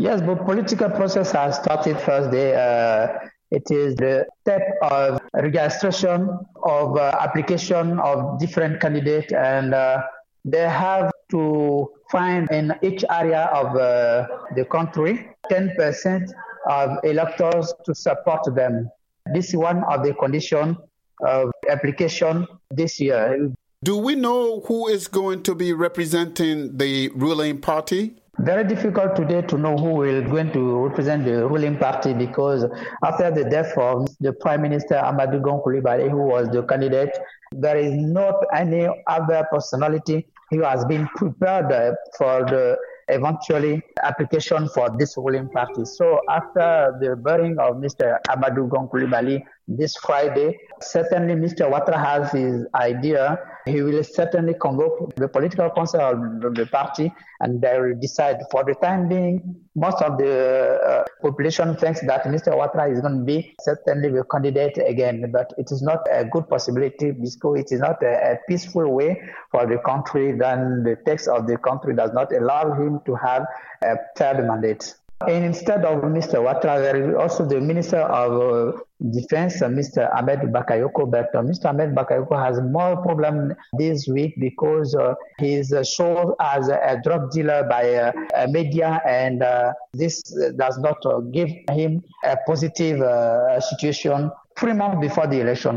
Yes, but political process has started first day. It is the step of registration of application of different candidates, and they have to find in each area of the country 10% of electors to support them. This is one of the conditions of application this year. Do we know who is going to be representing the ruling party? Very difficult today to know who will going to represent the ruling party, because after the death of the Prime Minister Amadou Gon Coulibaly, who was the candidate, there is not any other personality who has been prepared for the eventually application for this ruling party. So after the burying of Mr. Amadou Gon Coulibaly this Friday, certainly Mr. Ouattara has his idea. He will certainly convoke the political council of the party, and they will decide. For the time being, most of the population thinks that Mr. Ouattara is going to be certainly the candidate again, but it is not a good possibility because it is not a peaceful way for the country. Then the text of the country does not allow him to have a third mandate. And instead of Mr. Ouattara, there is also the Minister of Defense, Mr. Ahmed Bakayoko. But Mr. Ahmed Bakayoko has more problem this week because he is shown as a drug dealer by media, and this does not give him a positive situation 3 months before the election.